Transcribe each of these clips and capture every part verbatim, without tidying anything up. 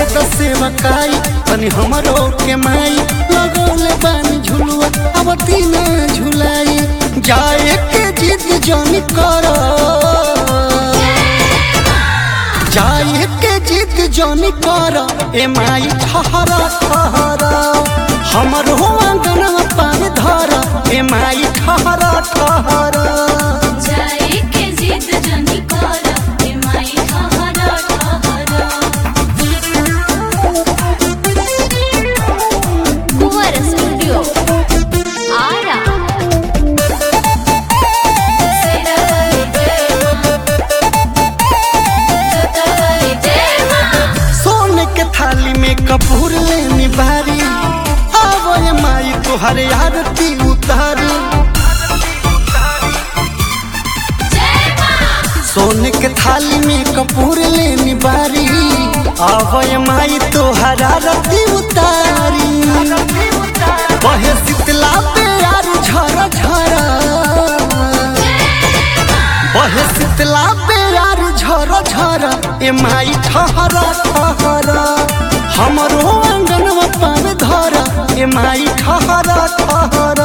त सेवकाई तनी हमरो के माई लगौले बानी झुलुआ अब तीन झुलाई जाए के जिद जनी कर जाए के जिद जनी कर ए माई ठहरा ठहरा हमरो आंगन पान धर ए माई ठहरा ठहरा थाली में कपूर लेनी बारी आवो ये माई तुहरे आरती उतारी सोने के थाली में कपूर लेनी बारी आवो ये माई तुहरे आरती उतारी बहे शीतला पे यार झरा झरा बहे शीतला पे यार झरा झरा ए माई ठहरा ठहरा हमरो आंगन पान धरा ए माई ठहरा ठहरा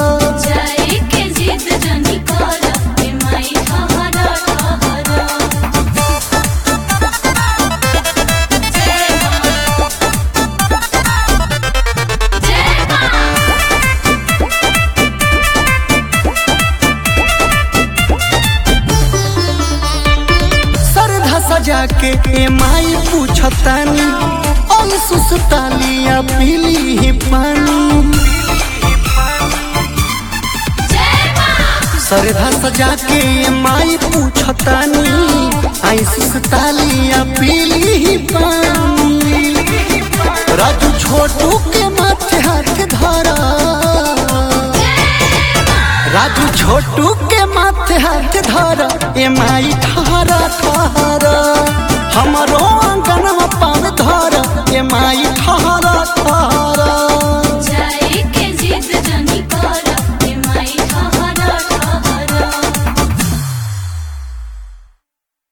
सरधा सजा के ए माई पूछतानी सुसतालिया पीली ही पानी सरधा सजा के माई पूछतानी आई सुसतालिया पीली ही पानी राजू छोटू के माथे हाथ धरा राजू छोटू के माथे हाथ धरा ए माई ठहरा ठहरा हमरो आंगन पान